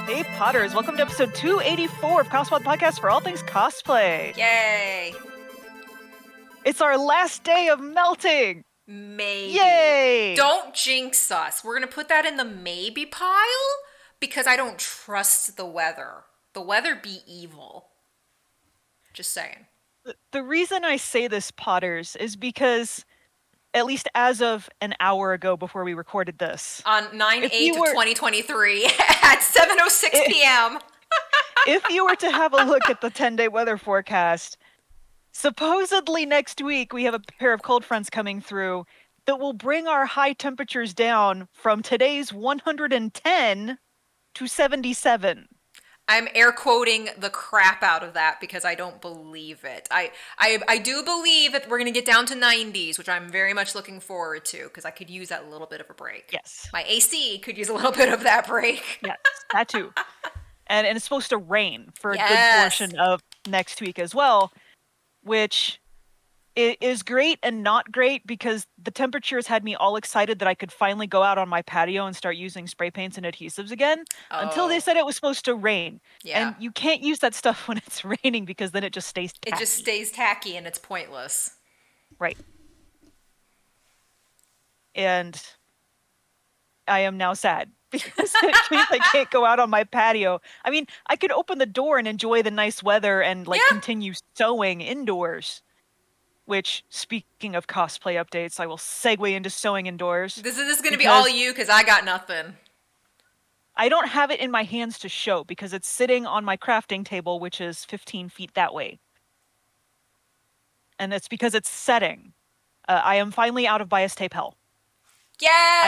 Hey Potters, welcome to episode 284 of Cosplay Podcast for all things cosplay. Yay! It's our last day of melting. Maybe. Yay! Don't jinx us. We're going to put that in the maybe pile because I don't trust the weather. The weather be evil. Just saying. The reason I say this, Potters, is because at least as of an hour ago before we recorded this, on 9/8/2023 at 7:06 p.m. If you were to have a look at the 10-day weather forecast, supposedly next week we have a pair of cold fronts coming through that will bring our high temperatures down from today's 110 to 77. I'm air quoting the crap out of that because I don't believe it. I do believe that we're going to get down to 90s, which I'm very much looking forward to because I could use that little bit of a break. Yes. My AC could use a little bit of that break. Yes, that too. And it's supposed to rain for a good portion of next week as well, which is great and not great because the temperatures had me all excited that I could finally go out on my patio and start using spray paints and adhesives again until they said it was supposed to rain. Yeah. And you can't use that stuff when it's raining because then it just stays tacky. It just stays tacky and it's pointless. Right. And I am now sad because it means I can't go out on my patio. I mean, I could open the door and enjoy the nice weather and continue sewing indoors. Which, speaking of cosplay updates, I will segue into sewing indoors. This is going to be all you because I got nothing. I don't have it in my hands to show because it's sitting on my crafting table, which is 15 feet that way. And it's because it's setting. I am finally out of bias tape hell. Yay!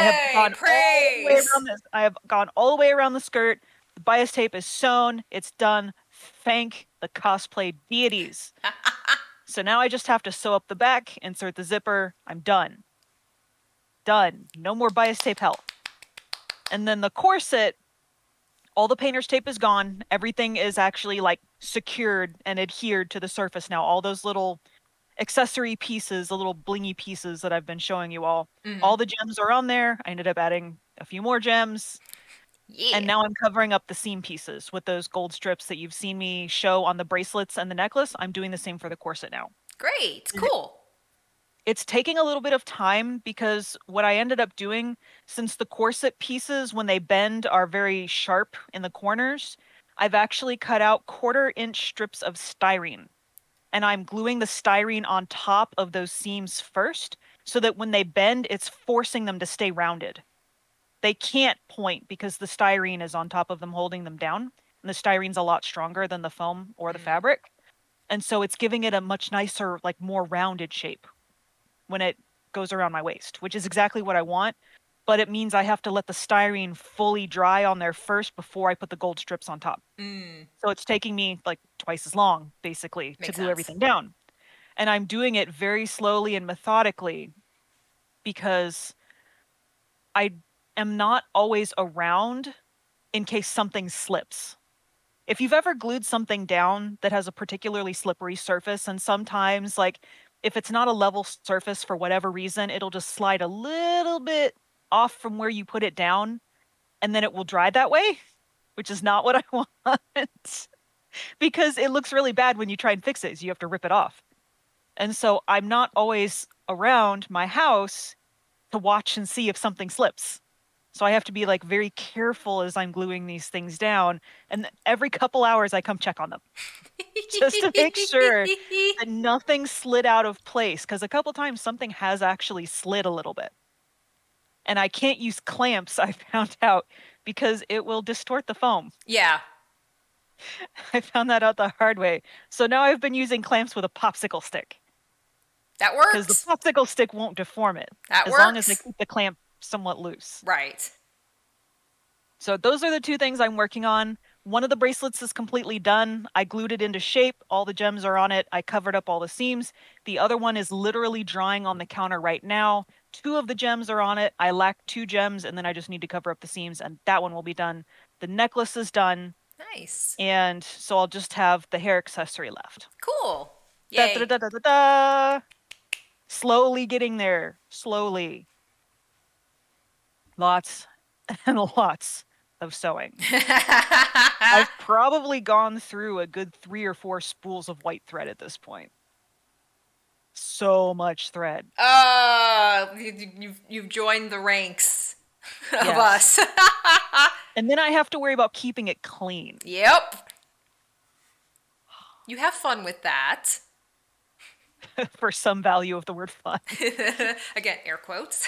Praise! I have gone all the way around the skirt. The bias tape is sewn. It's done. Thank the cosplay deities. So now I just have to sew up the back, insert the zipper. I'm done. Done. No more bias tape hell. And then the corset, all the painter's tape is gone. Everything is actually secured and adhered to the surface now. All those little accessory pieces, the little blingy pieces that I've been showing you all. Mm-hmm. All the gems are on there. I ended up adding a few more gems. Yeah. And now I'm covering up the seam pieces with those gold strips that you've seen me show on the bracelets and the necklace. I'm doing the same for the corset now. Great. Cool. It's taking a little bit of time because what I ended up doing, since the corset pieces, when they bend, are very sharp in the corners, I've actually cut out 1/4-inch strips of styrene. And I'm gluing the styrene on top of those seams first so that when they bend, it's forcing them to stay rounded. They can't point because the styrene is on top of them holding them down. And the styrene's a lot stronger than the foam or the fabric. And so it's giving it a much nicer, more rounded shape when it goes around my waist, which is exactly what I want. But it means I have to let the styrene fully dry on there first before I put the gold strips on top. So it's taking me twice as long, basically, to glue everything down. And I'm doing it very slowly and methodically because I am not always around in case something slips. If you've ever glued something down that has a particularly slippery surface, and sometimes if it's not a level surface for whatever reason, it'll just slide a little bit off from where you put it down and then it will dry that way, which is not what I want because it looks really bad when you try and fix it. So you have to rip it off. And so I'm not always around my house to watch and see if something slips. So I have to be very careful as I'm gluing these things down. And every couple hours I come check on them just to make sure that nothing slid out of place. Because a couple times something has actually slid a little bit. And I can't use clamps, I found out, because it will distort the foam. Yeah. I found that out the hard way. So now I've been using clamps with a popsicle stick. That works. Because the popsicle stick won't deform it. That works. As long as I keep the clamp somewhat loose. Right. So those are the two things I'm working on. One of the bracelets is completely done. I glued it into shape. All the gems are on it. I covered up all the seams. The other one is literally drying on the counter right now. 2 of the gems are on it. I lack 2 gems, and then I just need to cover up the seams, and that one will be done. The necklace is done. Nice. And so I'll just have the hair accessory left. Cool. Yay. Da, da, da, da, da, da. Slowly getting there. Slowly. Lots and lots of sewing. I've probably gone through a good 3 or 4 spools of white thread at this point. So much thread. You've joined the ranks of Yes. us. And then I have to worry about keeping it clean. Yep. You have fun with that. For some value of the word fun. Again, air quotes.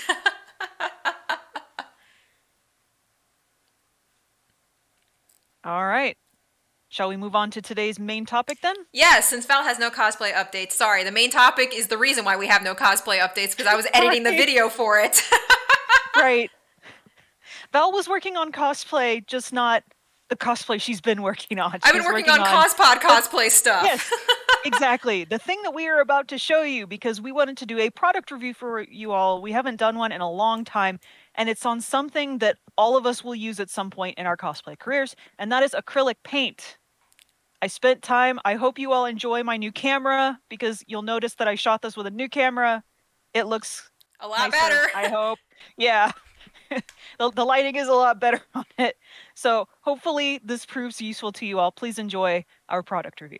All right. Shall we move on to today's main topic then? Yes, since Val has no cosplay updates. Sorry, the main topic is the reason why we have no cosplay updates, because I was editing the video for it. Right. Val was working on cosplay, just not the cosplay she's been working on. I've been working on CosPod cosplay stuff. Yes, exactly. The thing that we are about to show you, because we wanted to do a product review for you all. We haven't done one in a long time, and it's on something that all of us will use at some point in our cosplay careers, and that is acrylic paint. I spent time. I hope you all enjoy my new camera, because you'll notice that I shot this with a new camera. It looks a lot nicer, better. I hope. Yeah. The lighting is a lot better on it. So hopefully this proves useful to you all. Please enjoy our product review.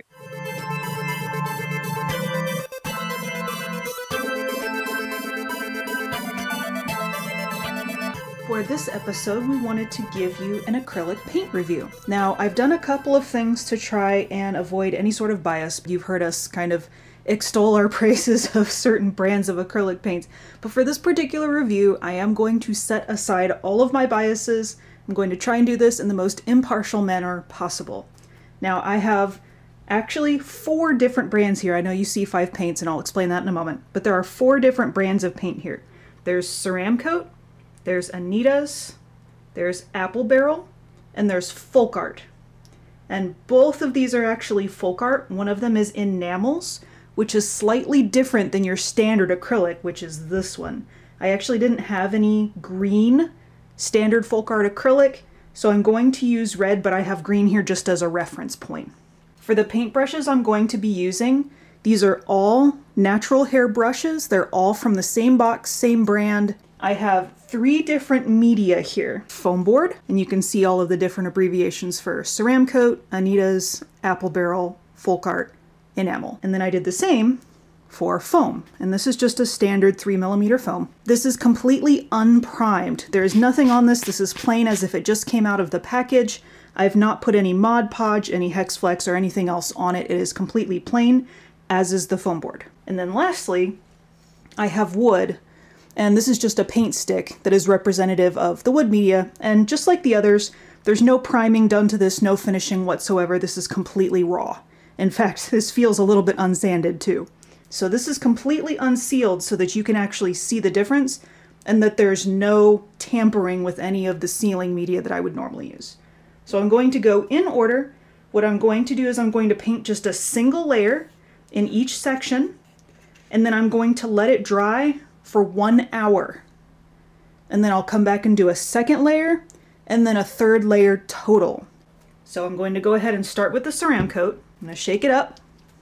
For this episode, we wanted to give you an acrylic paint review. Now, I've done a couple of things to try and avoid any sort of bias. You've heard us kind of extol our praises of certain brands of acrylic paints, but for this particular review, I am going to set aside all of my biases. I'm going to try and do this in the most impartial manner possible. Now, I have actually 4 different brands here. I know you see 5 paints, and I'll explain that in a moment, but there are 4 different brands of paint here. There's Ceramcoat, there's Anita's, there's Apple Barrel, and there's Folk Art. And both of these are actually folk art. One of them is enamels, which is slightly different than your standard acrylic, which is this one. I actually didn't have any green standard folk art acrylic, so I'm going to use red, but I have green here just as a reference point. For the paintbrushes I'm going to be using, these are all natural hair brushes. They're all from the same box, same brand. I have 3 different media here. Foam board, and you can see all of the different abbreviations for Ceramcoat, Anita's, Apple Barrel, Folk Art, enamel. And then I did the same for foam, and this is just a standard 3mm foam. This is completely unprimed. There is nothing on this. This is plain as if it just came out of the package. I've not put any Mod Podge, any Hexflex, or anything else on it. It is completely plain, as is the foam board. And then lastly, I have wood, and this is just a paint stick that is representative of the wood media, and just like the others, there's no priming done to this, no finishing whatsoever. This is completely raw. In fact, this feels a little bit unsanded too. So this is completely unsealed so that you can actually see the difference and that there's no tampering with any of the sealing media that I would normally use. So I'm going to go in order. What I'm going to do is I'm going to paint just a single layer in each section, and then I'm going to let it dry for 1 hour. And then I'll come back and do a second layer and then a third layer total. So I'm going to go ahead and start with the Ceramcoat. I'm going to shake it up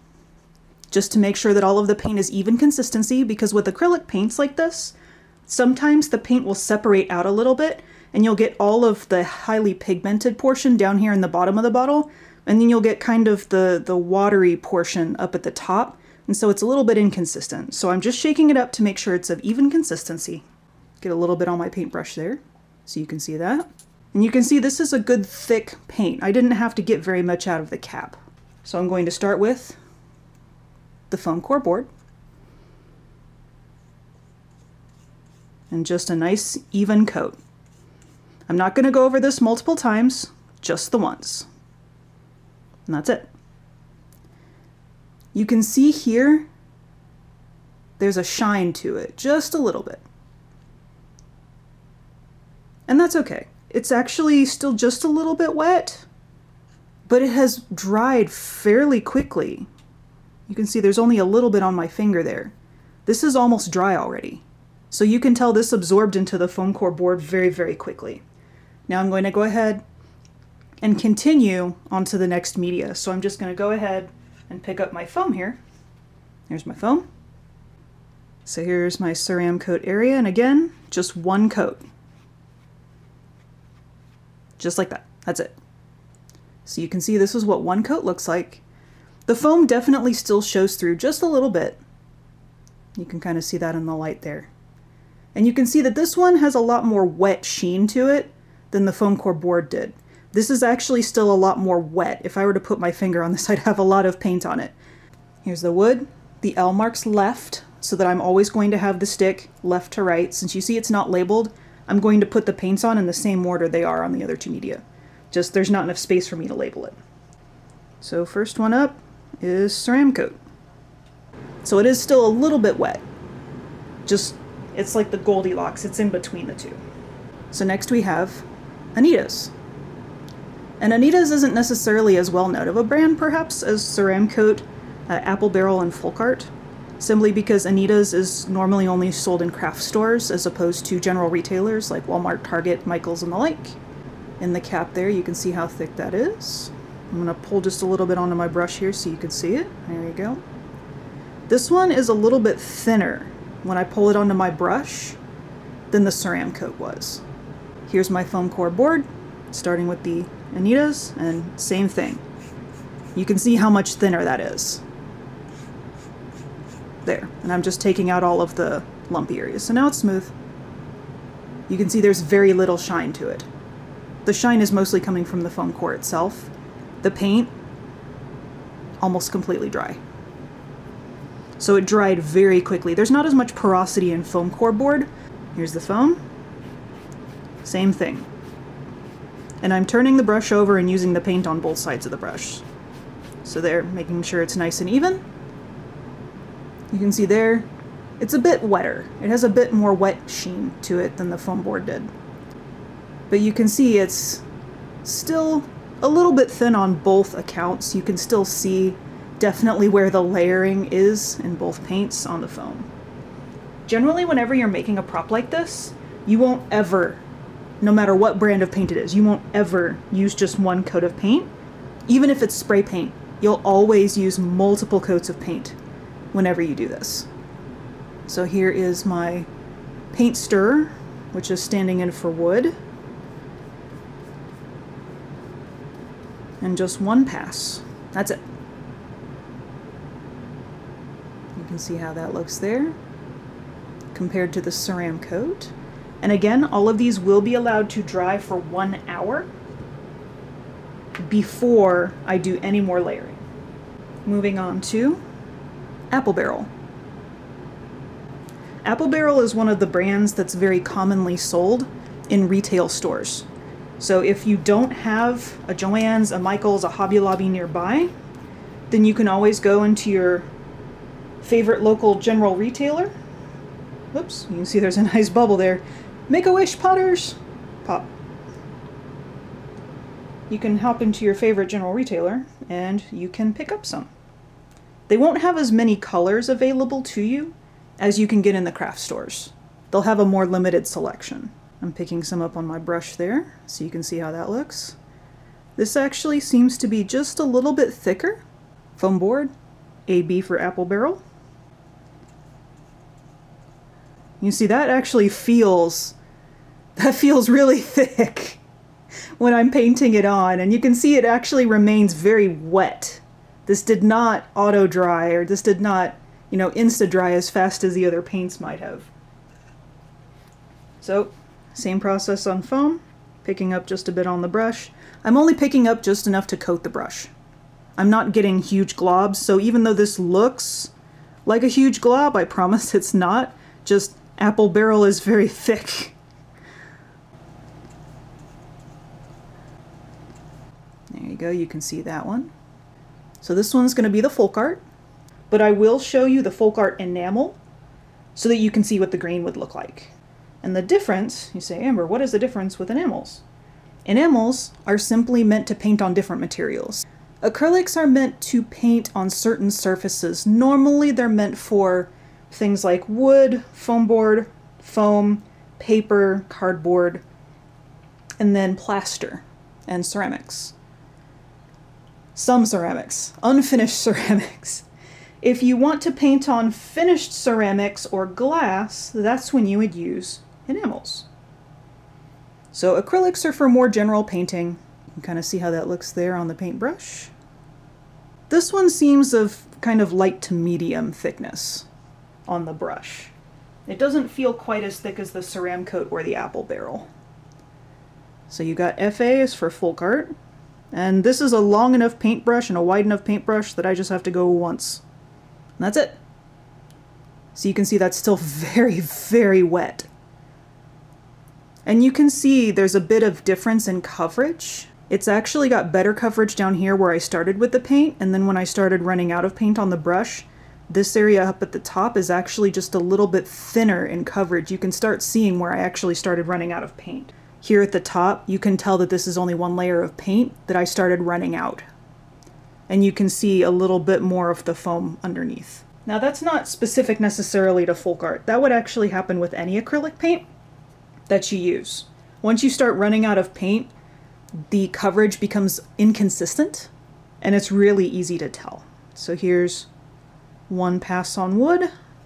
just to make sure that all of the paint is even consistency, because with acrylic paints like this, sometimes the paint will separate out a little bit and you'll get all of the highly pigmented portion down here in the bottom of the bottle, and then you'll get kind of the watery portion up at the top, and so it's a little bit inconsistent. So I'm just shaking it up to make sure it's of even consistency. Get a little bit on my paintbrush there so you can see that. And you can see this is a good thick paint. I didn't have to get very much out of the cap. So I'm going to start with the foam core board. And just a nice even coat. I'm not going to go over this multiple times, just the once. And that's it. You can see here, there's a shine to it, just a little bit. And that's okay. It's actually still just a little bit wet, but it has dried fairly quickly. You can see there's only a little bit on my finger there. This is almost dry already. So you can tell this absorbed into the foam core board very, very quickly. Now I'm going to go ahead and continue onto the next media. So I'm just going to go ahead and pick up my foam here. Here's my foam. So here's my Ceramcoat area, and again, just one coat. Just like that. That's it. So you can see this is what one coat looks like. The foam definitely still shows through just a little bit. You can kind of see that in the light there. And you can see that this one has a lot more wet sheen to it than the foam core board did. This is actually still a lot more wet. If I were to put my finger on this, I'd have a lot of paint on it. Here's the wood. The L marks left, so that I'm always going to have the stick left to right. Since you see it's not labeled, I'm going to put the paints on in the same order they are on the other two media. Just there's not enough space for me to label it. So first one up is Ceramcoat. So it is still a little bit wet. Just, it's like the Goldilocks, it's in between the two. So next we have Anita's. And Anita's isn't necessarily as well known of a brand, perhaps, as Ceramcoat, Apple Barrel, and Folkart, simply because Anita's is normally only sold in craft stores as opposed to general retailers like Walmart, Target, Michael's, and the like. In the cap there, you can see how thick that is. I'm going to pull just a little bit onto my brush here so you can see it. There you go. This one is a little bit thinner when I pull it onto my brush than the Ceramcoat was. Here's my foam core board, starting with the Anita's, and same thing. You can see how much thinner that is. There, and I'm just taking out all of the lumpy areas. So now it's smooth. You can see there's very little shine to it. The shine is mostly coming from the foam core itself. The paint, almost completely dry. So it dried very quickly. There's not as much porosity in foam core board. Here's the foam. Same thing. And I'm turning the brush over and using the paint on both sides of the brush. So there, making sure it's nice and even. You can see there, it's a bit wetter. It has a bit more wet sheen to it than the foam board did. But you can see it's still a little bit thin on both accounts. You can still see definitely where the layering is in both paints on the foam. Generally, whenever you're making a prop like this, you won't ever, no matter what brand of paint it is, you won't ever use just one coat of paint. Even if it's spray paint, you'll always use multiple coats of paint whenever you do this. So here is my paint stirrer, which is standing in for wood. And just one pass. That's it. You can see how that looks there compared to the Ceramcoat. And again, all of these will be allowed to dry for 1 hour before I do any more layering. Moving on to Apple Barrel. Apple Barrel is one of the brands that's very commonly sold in retail stores. So if you don't have a Joann's, a Michael's, a Hobby Lobby nearby, then you can always go into your favorite local general retailer. Whoops, you can see there's a nice bubble there. Make-A-Wish Potters! Pop. You can hop into your favorite general retailer and you can pick up some. They won't have as many colors available to you as you can get in the craft stores. They'll have a more limited selection. I'm picking some up on my brush there so you can see how that looks. This actually seems to be just a little bit thicker. Foam board, AB for Apple Barrel. You see that actually feels really thick when I'm painting it on, and you can see it actually remains very wet. This did not auto dry, or this did not, insta dry as fast as the other paints might have. So, same process on foam, picking up just a bit on the brush. I'm only picking up just enough to coat the brush. I'm not getting huge globs, so even though this looks like a huge glob, I promise it's not. Just Apple Barrel is very thick. There you go, you can see that one. So this one's going to be the Folkart, but I will show you the Folkart enamel so that you can see what the grain would look like. And the difference, you say, Amber, what is the difference with enamels? Enamels are simply meant to paint on different materials. Acrylics are meant to paint on certain surfaces. Normally they're meant for things like wood, foam board, foam, paper, cardboard, and then plaster and ceramics. Some ceramics, unfinished ceramics. If you want to paint on finished ceramics or glass, that's when you would use enamels. So acrylics are for more general painting. You can kind of see how that looks there on the paintbrush. This one seems of kind of light to medium thickness on the brush. It doesn't feel quite as thick as the Ceramcoat or the Apple Barrel. So you got FA is for folk art, and this is a long enough paintbrush and a wide enough paintbrush that I just have to go once. And that's it. So you can see that's still very, very wet. And you can see there's a bit of difference in coverage. It's actually got better coverage down here where I started with the paint, and then when I started running out of paint on the brush, this area up at the top is actually just a little bit thinner in coverage. You can start seeing where I actually started running out of paint. Here at the top, you can tell that this is only one layer of paint that I started running out. And you can see a little bit more of the foam underneath. Now that's not specific necessarily to folk art. That would actually happen with any acrylic paint that you use. Once you start running out of paint, the coverage becomes inconsistent, and it's really easy to tell. So here's one pass on wood,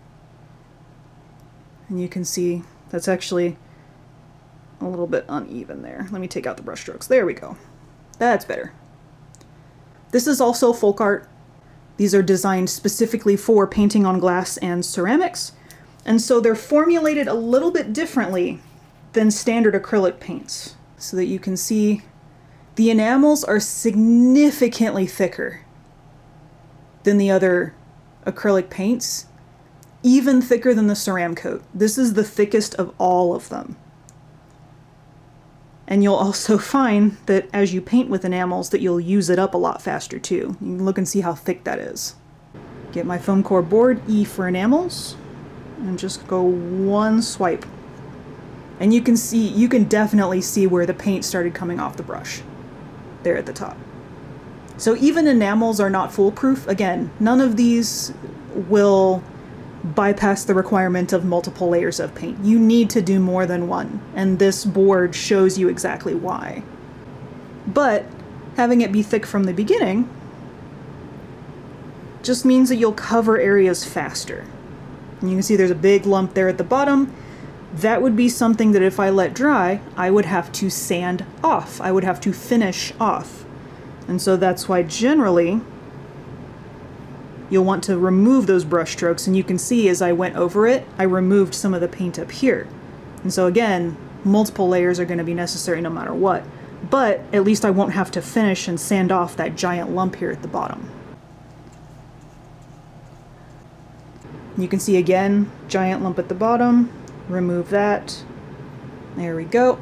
and you can see that's actually a little bit uneven there. Let me take out the brush strokes. There we go. That's better. This is also folk art. These are designed specifically for painting on glass and ceramics, and so they're formulated a little bit differently than standard acrylic paints, so that you can see the enamels are significantly thicker than the other acrylic paints, even thicker than the Ceramcoat. This is the thickest of all of them. And you'll also find that as you paint with enamels that you'll use it up a lot faster too. You can look and see how thick that is. Get my foam core board, E for enamels, and just go one swipe. And you can definitely see where the paint started coming off the brush, there at the top. So even enamels are not foolproof. Again, none of these will bypass the requirement of multiple layers of paint. You need to do more than one, and this board shows you exactly why. But having it be thick from the beginning just means that you'll cover areas faster. And you can see there's a big lump there at the bottom. That would be something that if I let dry, I would have to sand off. I would have to finish off. And so that's why generally you'll want to remove those brush strokes, and you can see as I went over it, I removed some of the paint up here. And so again, multiple layers are going to be necessary no matter what. But at least I won't have to finish and sand off that giant lump here at the bottom. You can see again, giant lump at the bottom. Remove that. There we go.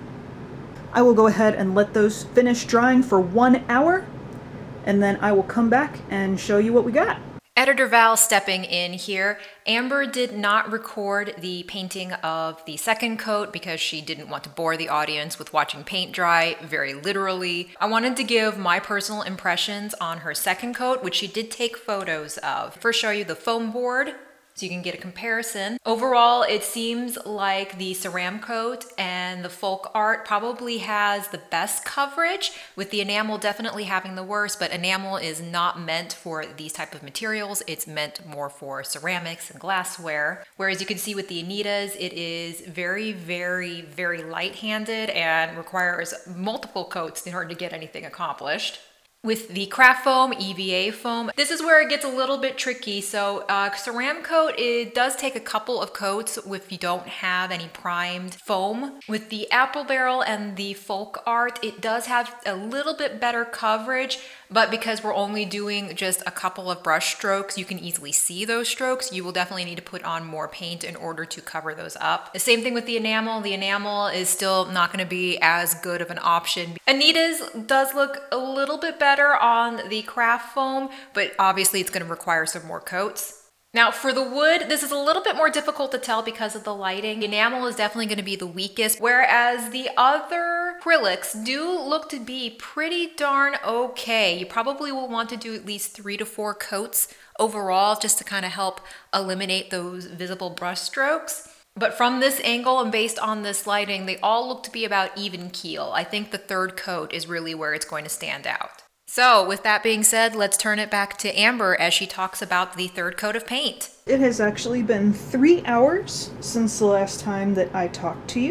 I will go ahead and let those finish drying for 1 hour, and then I will come back and show you what we got. Editor Val stepping in here. Amber did not record the painting of the second coat because she didn't want to bore the audience with watching paint dry very literally. I wanted to give my personal impressions on her second coat, which she did take photos of. First show you the foam board, so you can get a comparison. Overall, it seems like the Ceramcoat and the folk art probably has the best coverage, with the enamel definitely having the worst, but enamel is not meant for these type of materials. It's meant more for ceramics and glassware. Whereas you can see with the Anitas, it is very, very, very light-handed and requires multiple coats in order to get anything accomplished. With the craft foam, EVA foam, this is where it gets a little bit tricky. So Ceramcoat, it does take a couple of coats if you don't have any primed foam. With the Apple Barrel and the folk art, it does have a little bit better coverage, but because we're only doing just a couple of brush strokes, you can easily see those strokes. You will definitely need to put on more paint in order to cover those up. The same thing with the enamel. The enamel is still not going to be as good of an option. Anita's does look a little bit better on the craft foam, but obviously it's going to require some more coats. Now for the wood, this is a little bit more difficult to tell because of the lighting. The enamel is definitely going to be the weakest, whereas the other acrylics do look to be pretty darn okay. You probably will want to do at least 3 to 4 coats overall just to kind of help eliminate those visible brush strokes. But from this angle and based on this lighting, they all look to be about even keel. I think the third coat is really where it's going to stand out. So with that being said, let's turn it back to Amber as she talks about the third coat of paint. It has actually been 3 hours since the last time that I talked to you.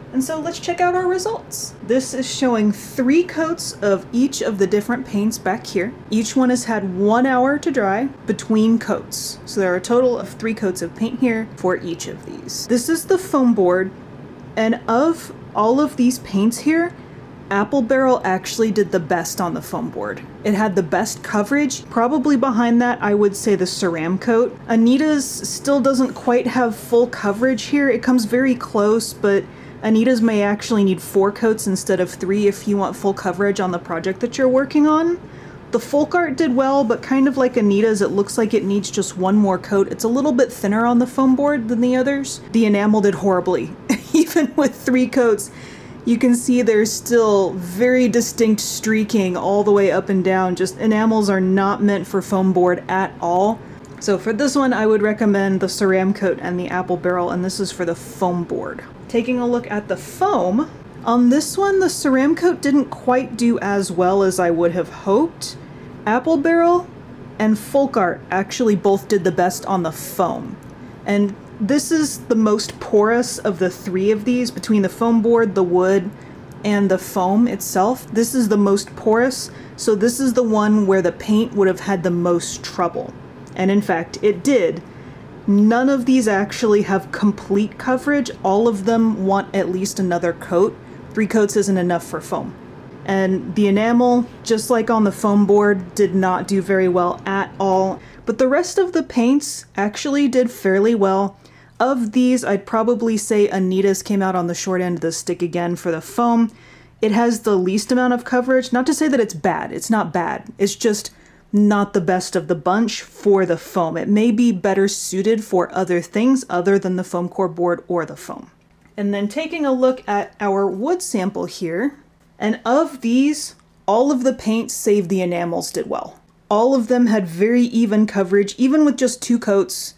And so let's check out our results. This is showing 3 coats of each of the different paints back here. Each one has had 1 hour to dry between coats. So there are a total of 3 coats of paint here for each of these. This is the foam board, and of all of these paints here, Apple Barrel actually did the best on the foam board. It had the best coverage. Probably behind that, I would say the Ceramcoat. Anita's still doesn't quite have full coverage here. It comes very close, but Anita's may actually need 4 coats instead of 3 if you want full coverage on the project that you're working on. The folk art did well, but kind of like Anita's, it looks like it needs just 1 more coat. It's a little bit thinner on the foam board than the others. The enamel did horribly. Even with 3 coats, you can see there's still very distinct streaking all the way up and down. Just enamels are not meant for foam board at all. So for this one, I would recommend the Ceramcoat and the Apple Barrel, and this is for the foam board. Taking a look at the foam, on this one, the Ceramcoat didn't quite do as well as I would have hoped. Apple Barrel and Folk Art actually both did the best on the foam. And this is the most porous of the 3 of these, between the foam board, the wood, and the foam itself. This is the most porous, so this is the one where the paint would have had the most trouble. And in fact, it did. None of these actually have complete coverage. All of them want at least another coat. 3 coats isn't enough for foam. And the enamel, just like on the foam board, did not do very well at all. But the rest of the paints actually did fairly well. Of these, I'd probably say Anita's came out on the short end of the stick again for the foam. It has the least amount of coverage. Not to say that it's bad. It's not bad. It's just not the best of the bunch for the foam. It may be better suited for other things other than the foam core board or the foam. And then taking a look at our wood sample here, and of these, all of the paints save the enamels did well. All of them had very even coverage, even with just 2 coats.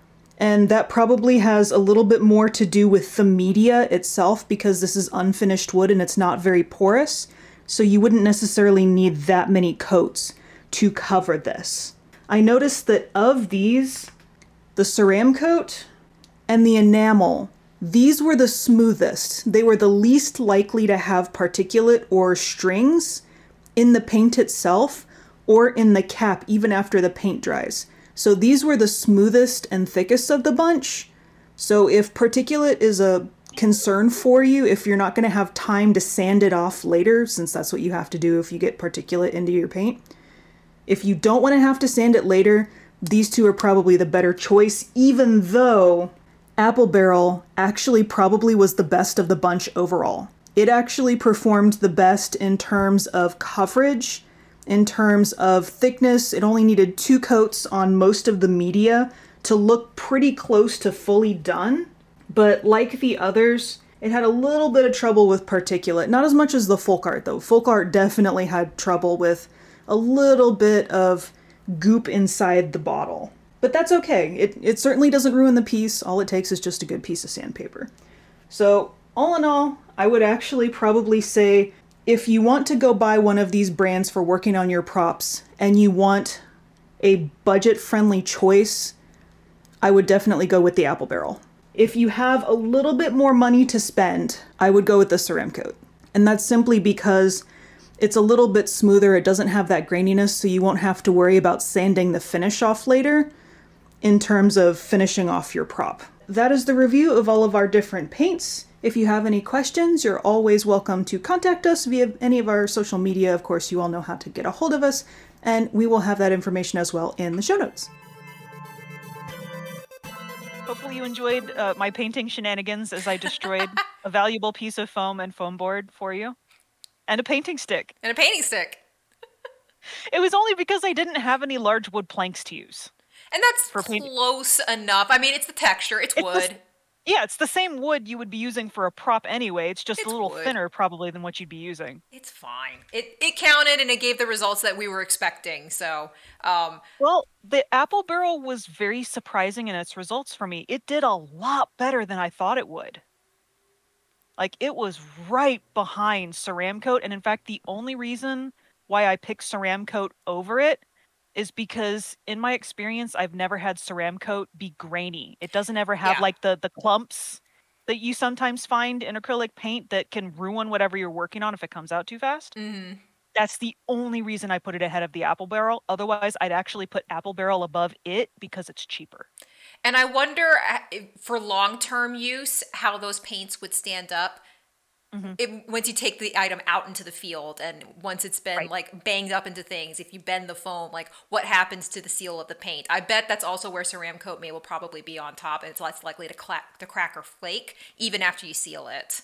And that probably has a little bit more to do with the media itself, because this is unfinished wood and it's not very porous. So you wouldn't necessarily need that many coats to cover this. I noticed that of these, the Ceramcoat and the enamel, these were the smoothest. They were the least likely to have particulate or strings in the paint itself or in the cap even after the paint dries. So these were the smoothest and thickest of the bunch. So if particulate is a concern for you, if you're not going to have time to sand it off later, since that's what you have to do if you get particulate into your paint, if you don't want to have to sand it later, these 2 are probably the better choice, even though Apple Barrel actually probably was the best of the bunch overall. It actually performed the best in terms of coverage. In terms of thickness, it only needed 2 coats on most of the media to look pretty close to fully done. But like the others, it had a little bit of trouble with particulate. Not as much as the Folk Art, though. Folk Art definitely had trouble with a little bit of goop inside the bottle. But that's okay. It certainly doesn't ruin the piece. All it takes is just a good piece of sandpaper. So all in all, I would actually probably say, if you want to go buy one of these brands for working on your props and you want a budget-friendly choice, I would definitely go with the Apple Barrel. If you have a little bit more money to spend, I would go with the Ceramcoat. And that's simply because it's a little bit smoother. It doesn't have that graininess, so you won't have to worry about sanding the finish off later in terms of finishing off your prop. That is the review of all of our different paints. If you have any questions, you're always welcome to contact us via any of our social media. Of course, you all know how to get a hold of us, and we will have that information as well in the show notes. Hopefully you enjoyed my painting shenanigans as I destroyed a valuable piece of foam and foam board for you. And a painting stick. And a painting stick. It was only because I didn't have any large wood planks to use. And that's close enough. I mean, it's the texture. It's wood. Yeah, it's the same wood you would be using for a prop anyway. It's just a little wood. thinner probably than what you'd be using. It's fine. It counted and it gave the results that we were expecting. So, well, the Apple Barrel was very surprising in its results for me. It did a lot better than I thought it would. Like, it was right behind Ceramcoat, and in fact, the only reason why I picked Ceramcoat over it is because in my experience, I've never had Ceramcoat be grainy. It doesn't ever have like the clumps that you sometimes find in acrylic paint that can ruin whatever you're working on if it comes out too fast. Mhm. That's the only reason I put it ahead of the Apple Barrel. Otherwise, I'd actually put Apple Barrel above it because it's cheaper. And I wonder for long-term use how those paints would stand up once you take the item out into the field and once it's been Right. like banged up into things, if you bend the foam, like what happens to the seal of the paint? I bet that's also where Ceramcoat May will probably be on top, and it's less likely to crack or flake even after you seal it.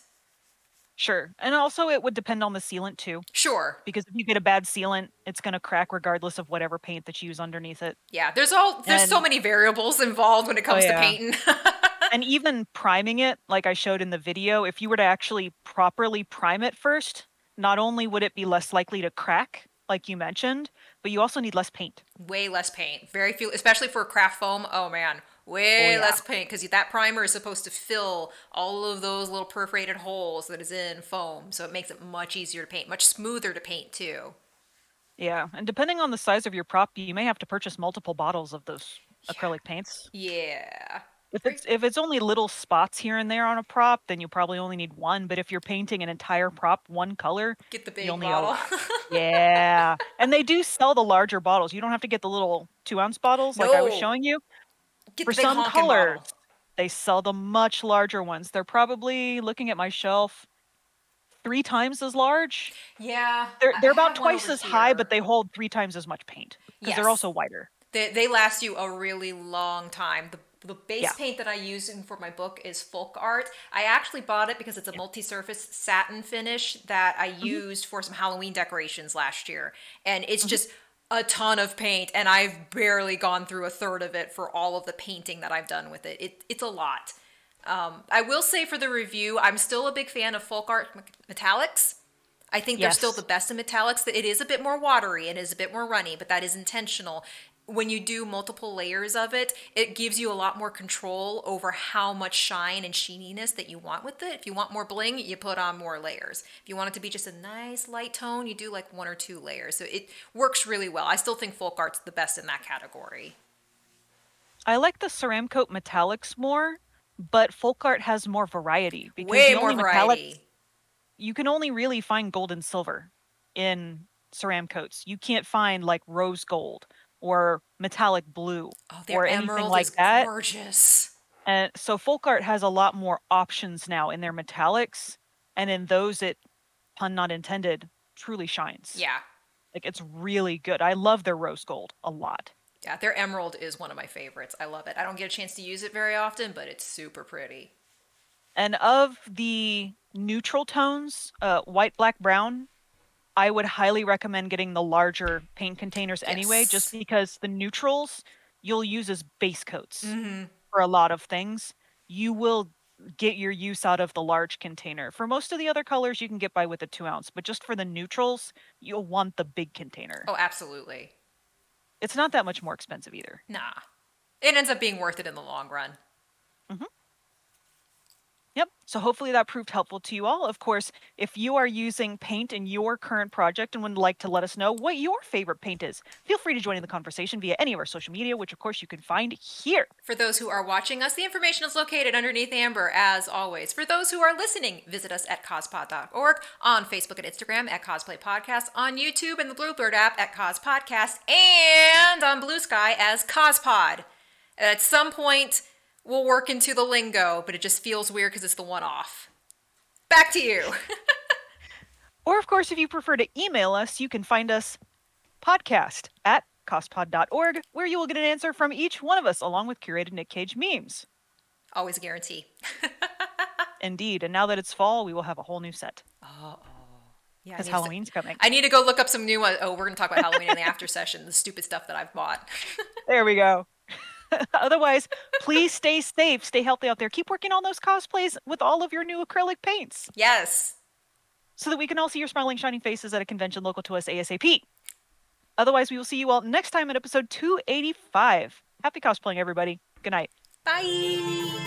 Sure. And also it would depend on the sealant too, Sure. because if you get a bad sealant, it's going to crack regardless of whatever paint that you use underneath it. Yeah, there's so And- many variables involved when it comes to yeah. painting. And even priming it, like I showed in the video, if you were to actually properly prime it first, not only would it be less likely to crack, like you mentioned, but you also need less paint. Way less paint. Very few, especially for craft foam. Oh man, way Oh, yeah. less paint because that primer is supposed to fill all of those little perforated holes that is in foam. So it makes it much easier to paint, much smoother to paint too. Yeah, and depending on the size of your prop, you may have to purchase multiple bottles of those acrylic paints. Yeah. If it's only little spots here and there on a prop, then you probably only need one. But if you're painting an entire prop one color, Get the big you'll need a bottle. lot. Yeah, and they do sell the larger bottles. You don't have to get the little 2-ounce bottles like I was No. showing you. Get For the big some honking colors, bottle. they sell the much larger ones. They're probably, looking at my shelf, 3 times as large. Yeah. They're I about have one twice over as high, here. but they hold 3 times as much paint because they're Yes. also wider. They last you a really long time. The base Yeah. paint that I use for my book is Folk Art. I actually bought it because it's a multi-surface satin finish that I used for some Halloween decorations last year. And it's just a ton of paint, and I've barely gone through a third of it for all of the painting that I've done with it. It's a lot. I will say for the review, I'm still a big fan of Folk Art metallics. I think they're still Yes. the best in metallics. It is a bit more watery and is a bit more runny, but that is intentional. When you do multiple layers of it, it gives you a lot more control over how much shine and sheeniness that you want with it. If you want more bling, you put on more layers. If you want it to be just a nice light tone, you do like 1 or 2 layers. So it works really well. I still think Folk Art's the best in that category. I like the Ceramcoat metallics more, but Folk Art has more variety because Way the more only variety. you can only really find gold and silver in Ceramcoats. You can't find like rose gold or metallic blue Oh, or their anything emerald like is that. gorgeous. And so Folk Art has a lot more options now in their metallics, and in those it, pun not intended, truly shines. Yeah. Like it's really good. I love their rose gold a lot. Yeah, their emerald is one of my favorites. I love it. I don't get a chance to use it very often, but it's super pretty. And of the neutral tones, white, black, brown, I would highly recommend getting the larger paint containers anyway, just Yes. because the neutrals you'll use as base coats for a lot of things. You will get your use out of the large container. For most of the other colors, you can get by with a 2-ounce, but just for the neutrals, you'll want the big container. Oh, absolutely. It's not that much more expensive either. Nah. It ends up being worth it in the long run. Yep. So hopefully that proved helpful to you all. Of course, if you are using paint in your current project and would like to let us know what your favorite paint is, feel free to join in the conversation via any of our social media, which of course you can find here. For those who are watching us, the information is located underneath Amber, as always. For those who are listening, visit us at cospod.org, on Facebook and Instagram at Cosplay Podcast, on YouTube and the Bluebird app at Cos Podcast, and on Blue Sky as Cospod. At some point, we'll work into the lingo, but it just feels weird because it's the one-off. Back to you. Or of course, if you prefer to email us, you can find us podcast@cospod.org, where you will get an answer from each one of us, along with curated Nick Cage memes. Always a guarantee. Indeed. And now that it's fall, we will have a whole new set. Yeah, Because Halloween's coming. I need to go look up some new. We're going to talk about Halloween in the after session. The stupid stuff that I've bought. There we go. Otherwise, please stay safe, stay healthy out there. Keep working on those cosplays with all of your new acrylic paints Yes. so that we can all see your smiling, shining faces at a convention local to us ASAP. Otherwise, we will see you all next time at episode 285. Happy cosplaying, everybody. Good night. Bye.